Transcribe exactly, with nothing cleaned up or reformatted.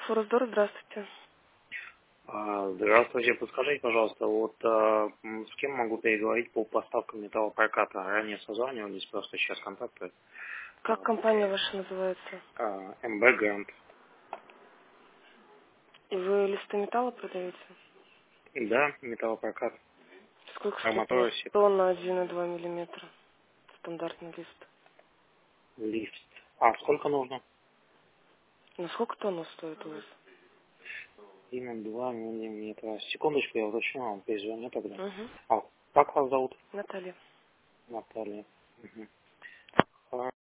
Форсдор, здравствуйте. А, Здравствуйте, подскажите, пожалуйста, вот а, м, с кем могу переговорить по поставкам металлопроката? Ранее созванивались, просто сейчас контакты Как а, компания потерял. ваша называется? А, эм бэ Грант. И вы листы металла продаете? Да, металлопрокат. Сколько стоит у вас Арматура, сет, тонна один и два миллиметра? Стандартный лист. лист. А сколько нужно? На сколько тонна стоит у вас? Именно два миллиметра. Секундочку, я уточню, вам перезвоню тогда. Угу. А, как вас зовут? Наталья. Наталья. Мгм.